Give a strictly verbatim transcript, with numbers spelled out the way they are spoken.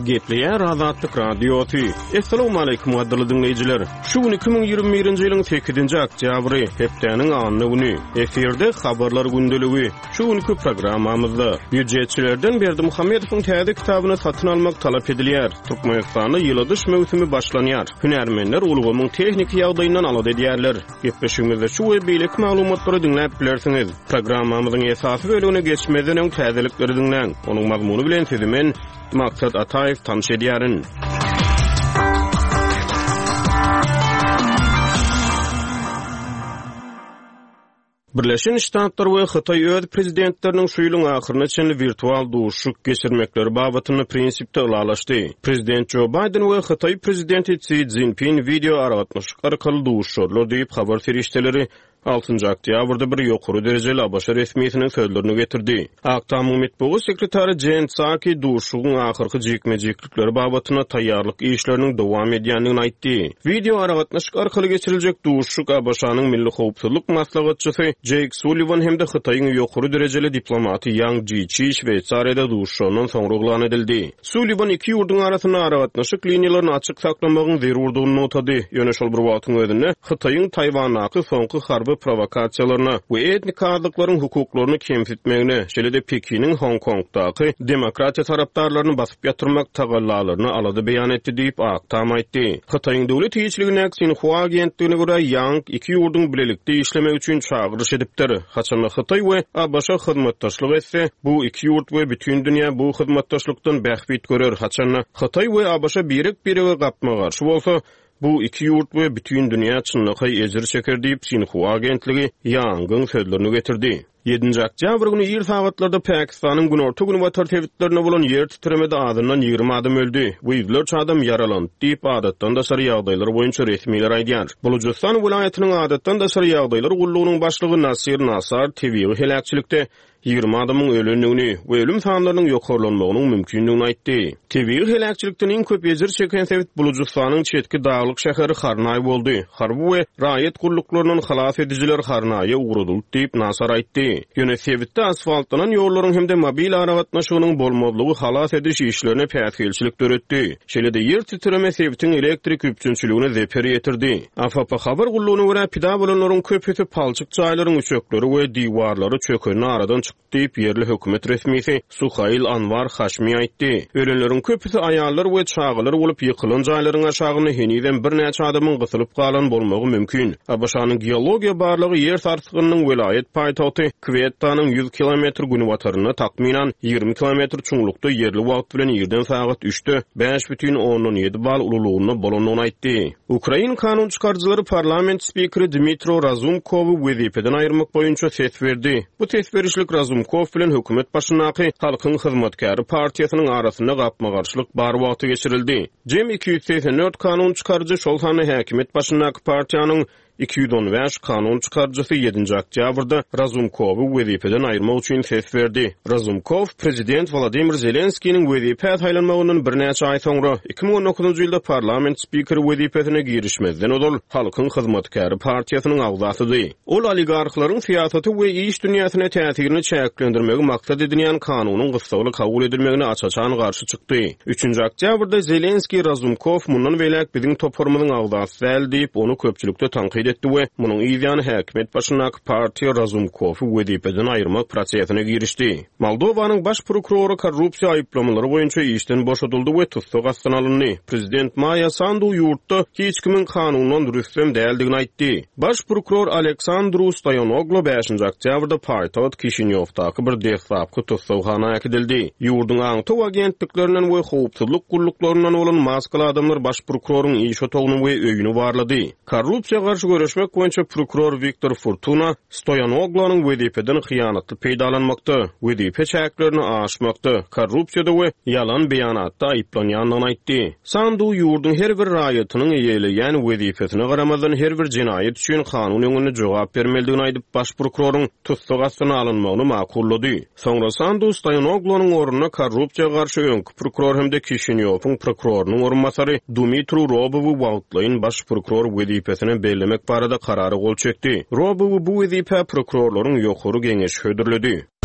Gepleýär Azatlyk Radiosu. Assalamu alaykum wadyrly dinleýijiler. Şu gün iki bin ýygrimi birinji ýylyň sekizinji oktýabry, hepdeniň anyny güni. Eferde habarlar gündeligi. Şu günkü programmamyzda büdjetçilerden Berdi Muhammedowyň täze kitabyny satyn almak talap edilýär. Türkmenistanda ýylydyş mewsimi başlanýar. Hünärmenler ulgamyň tehnik ýagdaýyndan alad edýärler. Gepleşigimizde şu we beýlik maglumatlary dinläp bilersiňiz. Programmamyzyň esasy bölügine geçmeden öň täzelikleri dinläň. Onuň mazmuny bilen sizimen Maksat Ataev tanış edýärin. Birleşen Ştatlar we Hytaý öz prezidentleriniň şu ýylyň ahyryna çenli virtual duşuk geçirmekleri babatyny prinsipde ulalaşdy. Prezident Joe Biden we Hytaý prezidenti Xi Jinping video aragatmaşyk arkaly duşurlar diýip habar serişdeleri altıncı oktýabrda bir ýokary derejeli Abaşa resmiýetiniň sözlerini getirdi. Aktamyň metbugy sekretary Jen Psaki duşugyň ahyrky jekmejeklikleri babatyna taýýarlyk işleriniň dowam edýändigini aýtdy. Video aragatnaşyk arkaly geçiriljek duşuk Abaşanyň milli howpsuzlyk maslahatçysy Jake Sullivan hemde Hytaýyň ýokary derejeli diplomaty Yang Jiechi Şweýçariýada duşundan soňra oglan edildi. Sullivan iki ýurduň arasyna aragatnaşyk liniýalaryny açyk saklamagyň zerurdygyny notady. Ýöne şol bir wagtyň özünde Hytaýyň Taýwanaky soňky harby provokasiýalaryna we etnik azlyklaryň hukuklaryny kemsitmegine, şeýle-de Pekiniň Hong Kongdaky demokratiýa tarapdarlaryny basyp ýatyrmak tagallalaryny alady beýan etdi diýip aktam aýtdy. Hytaýyň döwlet hiçligine Xinhua agentligine görä Yang iki ýurduň bilelikde işlemek üçin çagyryş edipdir. Haçan Hytaý we Abaşa hyzmatdaşlyk etse, bu iki ýurt we bütün dünýä bu hyzmatdaşlykdan bähbit görer. Haçan Hytaý we Abaşa birek birege gapma garşy bolsa, bu iki ýurt we bütün dünýä çynlygy ezir çeker diýip Xinhua agentligi Yang'yň sözlerini getirdi. yedinji oktýabr güni ýer sagatlarda Pakistanyň günorta güni watar tewitlerine bolan ýer titremede adından ýygrimi adam öldü. Bu ýüzlerçe adam yaralandy diýip adatdan daşary ýagdaýlar boýunça resmiler aýdýar. Balujistan welaýatynyň adatdan daşary ýagdaýlar gullugynyň başlygy Nasir Nasar T V helakçylykda ýygrimi adamyň ölendigini we ölüm sanlarynyň ýokarlanmagynyň mümkinligini aýtdy. T V helakçylykdan iň köp ezir çeken tewit Balujistanyň çetki daglyk şäheri Harnay boldy. Harby we raýat gulluklaryndan halas edijiler Harnaýa ugruldy diýip Nasar aýtdy. Ýöne tewitde asfaltlanan ýollaryň hemde mobil aragatnaşygynyň bolmazlygy halas ediş işlerine päsgelçilik döretdi. Şeýle-de ýer titreme tewitiň elektrik üpçünçiligine zeper ýetirdi. A F P habar gullugyna görä pida bolanlaryň köpüsi palçyk çaýlaryň üçekleri we diwarlary çökeni aradan çykdy diýip ýerli hökümet resmiýeti Suhail Anwar Hashmi aýtdy. Ölenleriň köpüsi aýallar we çagylar bolup ýykylan jaýlaryň aşagyna heniden bir näçe adamyň gysylyp galan bolmagy mümkin. Abaşanyň geologiýa barlygy ýer tartygynyň welaýet paýtagty Kwettanyň ýüz kilometr güni wataryna takminan ýygrimi kilometr çuňlukda ýerli wagt bilen ýerden sagat üçte beş бүтүн ондон ýedi bal ululugyny bolanyny aýtdy. Ukraina kanun çykarjylary parlament spikeri Dmitro Razumkowy wezipeden aýyrmak boýunça ses berdi. Bu ses berişlik Razumkow bilen hökümet başynaky Halkyň hyzmatkary partiýasynyň arasynda gapma garşylyk bar wagty geçirildi. Jem iki ýüz seksen dört kanun çykarjy şol sany häkimet başynaky partiýanyň iki ýüz on beş kanun çykarjysy yedinji oktýabrda Razumkowy wezipeden aýyrmak üçin ses berdi. Razumkow prezident Volodymyr Zelenskiň wezipe taýlanmagynyň bir näçe aý soňra iki bin on dokuzunji ýylda parlament spikeri wezipesine girişmezden odol Halkyň hyzmatkary partiýasynyň agzatydy. Ol oligarklaryň siýasaty we iş dünýäsine täsirini çäklendirmegi maksat edilýän kanunyň gysgaly kabul edilmegine açaçan garşy çykdy. üçüncü oktýabrda Zelenski Razumkow mundan welek biziň toparmynyň agzatysy diýip onu köpçülükde tanqid etdi we munyň ýa-da häkimet başynaky partiýa Razumkowy wezipeden aýyrmak prosesyna girişdi. Moldowanyň baş prokurory korrupsiýa aýyplamary boýunça işden boşadyldy we tutsuk astana alyndy. Prezident Maya Sandu ýurtda hiç kimin kanundan dürüstsem däldigini aýtdy. Baş prokuror Aleksandr Stoyanoglu beşinji oktýabrda paýtagat Kişiňowdaky bir dehsapky tutsukxana akdildi. Ýurduň aňtow agentliklerinden we howpsuzlyk gulluklaryndan bolan maskaly adamlar baş prokuroryň iş otagyny we öýüni barlady. Korrupsiýa garşy görüşmek boýunça prokuror Viktor Fortuna Stoyanoglunyň wezipeden hyýanatly peýdalanmakda, wezipe çäklerini aşmakda, korrupsiýada we ýalan beýanatda aýyplanýandygyny aýtdy. Sandu ýurduň her bir raýatynyň eýeleýän wezipesine garamazdan her bir jinaýet üçin kanun öňünde jogap bermelidigini aýdyp baş prokuroryň tutsuk astyna alynmagyny makullady. Soňra Sandu Stoyanoglunyň ornuna korrupsiýa garşy öňkü prokuror hemde Kişiňowdyň prokurorynyň orunmasary Dmitro Robowy wagtlaýyn baş prokuror wezipesine bellemek barada kararı gol çekdi. Robowy bu wezipe prokurorlaryň ýokary geňeşi hödürledi.